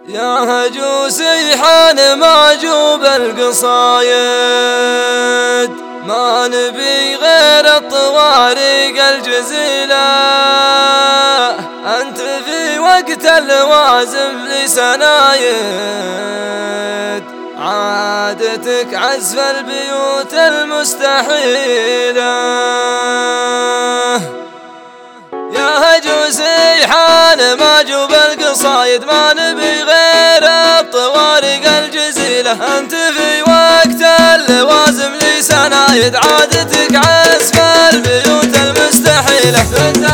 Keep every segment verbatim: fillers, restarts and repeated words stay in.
يا هجوسي حان معجوب القصايد، ما نبي غير الطوارق الجزيلة. أنت في وقت اللوازم لسنايد، عادتك عزف البيوت المستحيلة. يا هجوسي حان معجوب القصايد، ما نبي غير الطوارق الجزيلة. أنت في وقت اللوازم لسنايد، عادتك عزف البيوت المستحيلة. انت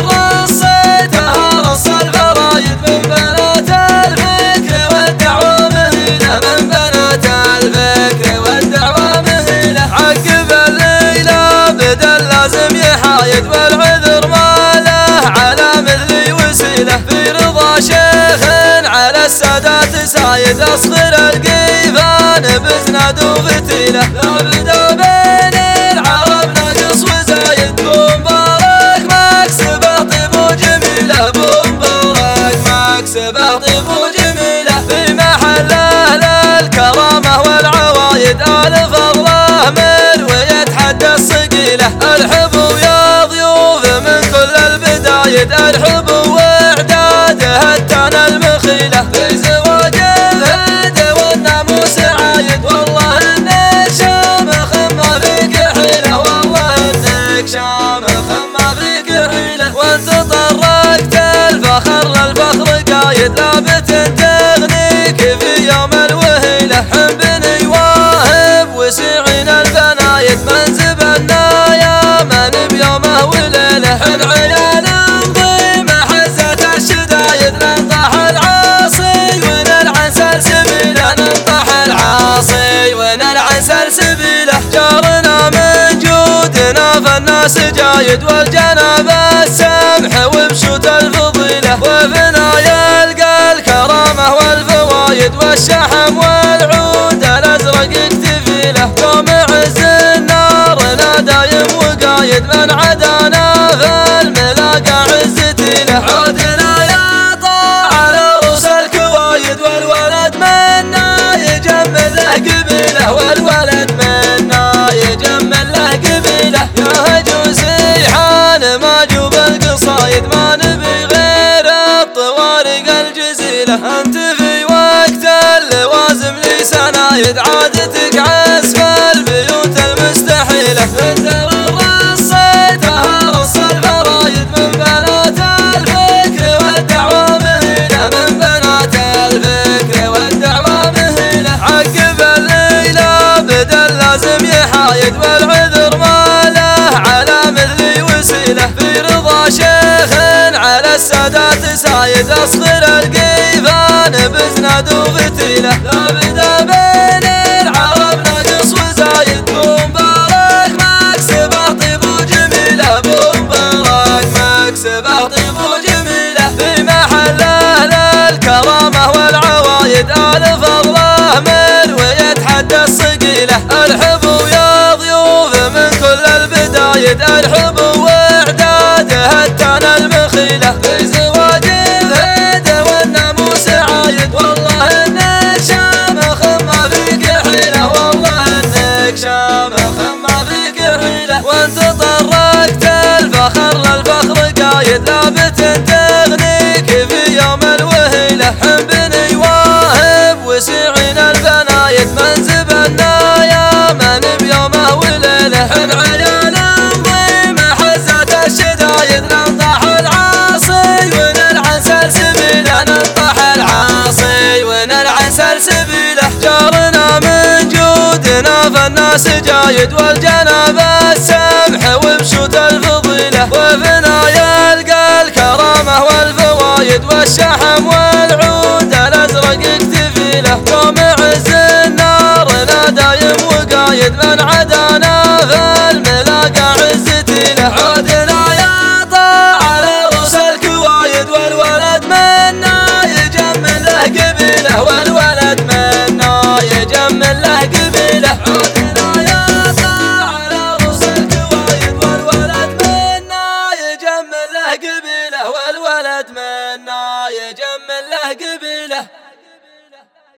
رصيتها رص الفرايد من بنات الفكر والدعوة مهيلة، من بنات الفكر والدعوة مهيلة. عقب الليلة بدا لازم يحايد، والعذر ما له على مثلي وسيلة. في رضا شيخ على السادات سايد، اصغر القيفان بزناد وفتيلة. بدا بين العرب ناقص وزايد، بومبارك مكسبه طيب وجميلة، بومبارك مكسبه طيب وجميلة. في محله للكرامة والعوايد، آل فضله مروي يتحدى الصقيلة. ارحبوا يا ضيوف من كل البدايد، ارحبوا واعداده التانا المخيلة. في زواج الهد والناموس عايد، والله انك شامخ ما فيك حيلة، والله انك شامخ ما فيك حيلة. وانت طرقت الفخر للفخر قايد، لابت تغنيك في يوم الوهيلة. حبني واهب وسعين البنايد، منزب النايا من بيومه وليلة. حن عيال نضيمة حزة الشدايد، ننطح العاصي ونلعن سلسبيله، ننطح العاصي ونلعن سلسبيله. جارنا من جودنا فالناس جايد، والجناب السمح وبشوت الفضيلة. وفينا يلقى الكرامة والفوايد، والشحم والعود الازرق اكتفيله. يوم عز النار دايم وقايد، من عدانا في الملاقى عزتي له. عودنا يا طاع على رؤوس الكوايد، والولد منا يجمل له قبيله، والولد منا يجمل له قبيله. يا هجوسي حان معجوب القصايد، ما نبي غير الطوارق الجزيلة. انت في وقت اللوازم لسنايد، عادتك عزف البيوت المستحيلة. انت رصيتها رص الفرايد من بنات الفكر والدعوة مهيلة، من بنات الفكر والدعوة مهيلة. عقب الليلة بدا لازم يحايد، والعذر ما له على مثلي وسيلة. في رضا شيخ على السادات سايد، اصغر القيفان بزناد وفتيلة. بدا بين العرب ناقص وزايد، بومبارك مكسبه طيب وجميلة، بومبارك مكسبه طيب وجميلة. في محله للكرامة والعوايد، آل فضله مروي يتحدى الصقيلة. ارحبوا يا ضيوف من كل البدايد، ارحبوا واعداده التانا المخيلة. في زواج الهد والناموس عايد، والله انك شامخ ما فيك حيلة، والله انك شامخ ما فيك حيلة. وانت طرقت الفخر للفخر قايد، لابت تغنيك في يوم الوهيلة. حبني واهب وسعين البنايد، منزب النايا من بيومه وليلة. حن عيال نضيمة حزة الشدايد، ننطح العاصي ونلعن سلسبيله، ننطح العاصي ونلعن سلسبيله. جارنا من جودنا فالناس جايد، والجناب